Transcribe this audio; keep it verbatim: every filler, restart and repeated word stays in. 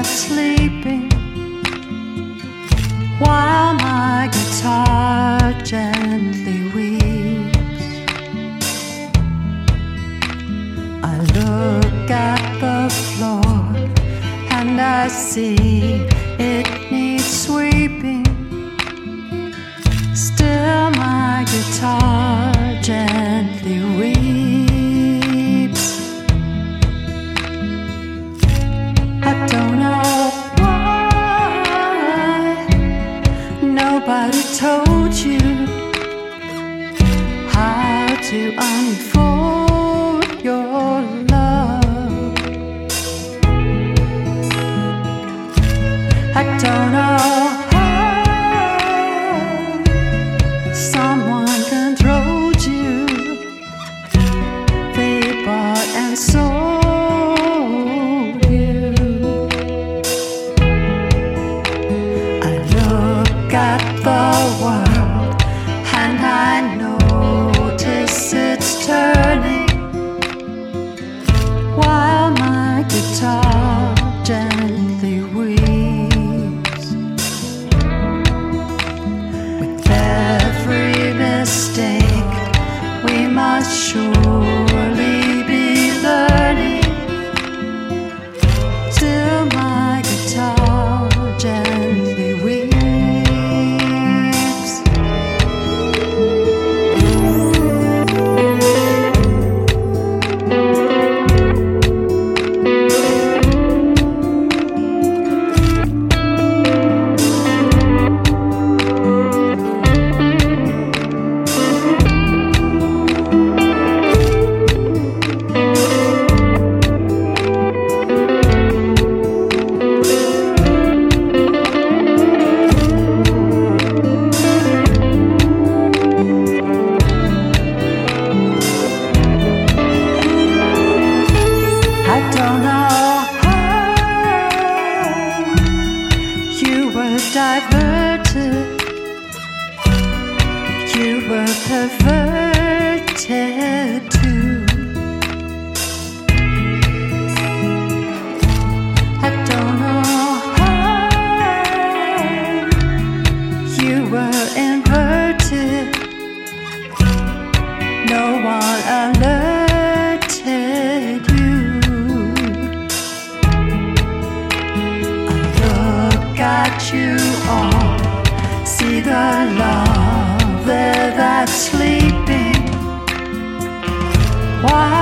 that's sleeping, while my guitar gently weeps. I look at the floor and I see it needs sweeping. Still my guitar gently weeps. I don't know why nobody told you how to unfold your love. I don't know how someone controlled you. They bought and sold you. I look at the world and I notice it's turning, while my guitar gently weeps. With every mistake we must surely be learning. Still my guitar gently weeps. I don't know how you were diverted, you were perverted too. I don't know how you were inverted, no one alerted you. Got you all, see the love there that's sleeping, why